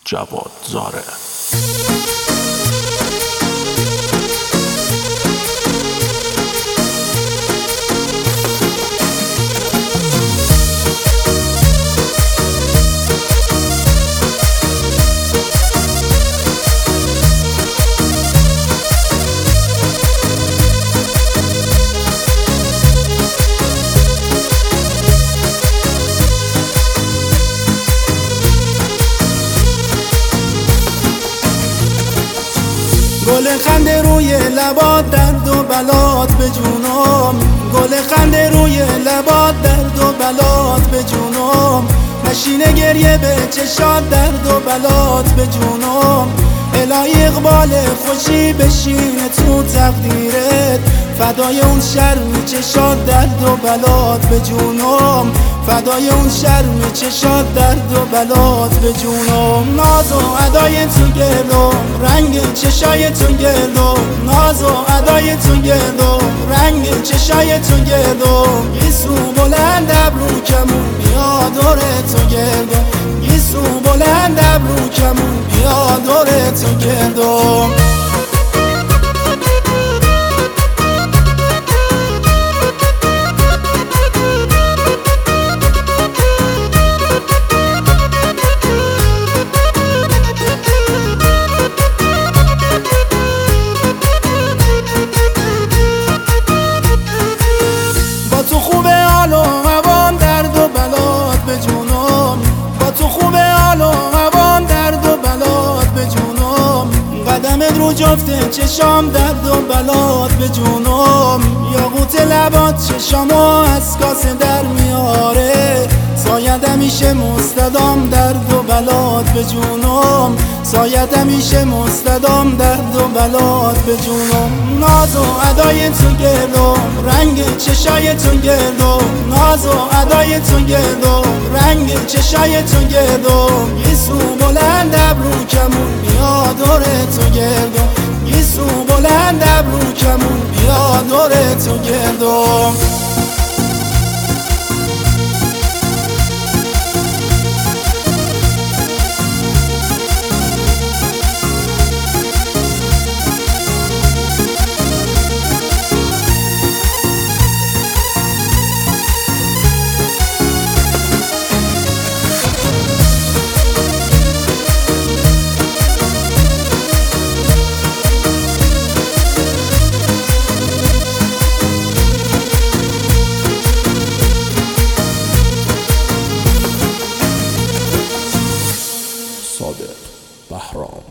جواد زاره. گل خنده روی لبات، درد و بلات به جونم. گل خنده روی لبات، درد و بلات به جونم. نشینه گریه به چشات، درد و بلات به جونم. الهی اقبال خوشی بشینه تو تقدیرت، فدای اون شرم چشات، درد و بلات به جونم. فدای اون شرم چشات، درد و بلات به جونم. ناز و ادای تو گردم، رنگ چشای تو گردم. ناز و ادای تو گردم، رنگ چشای تو گردم. گیسو بلند ابرو کمون بیا دور تو گردم. گیسو بلند ابرو کمون بیا دور تو گردم. قدمت رو جفت چشام، درد و بلات به جونم. یاقوت لبات چشامو از کاسه در میاره. سایت همیشه مستدام، درد و بلات به جونم. سایت همیشه مستدام، درد و بلات به جونم. ناز و ادای تو گردم، رنگ چشای تو گردم. ناز و ادای تو گردم، رنگ چشای تو گردم. یسو بلند ابرو کمون بیا دور تو گردم. یسو بلند ابرو کمون بیا دور تو گردم. صادق بهرام.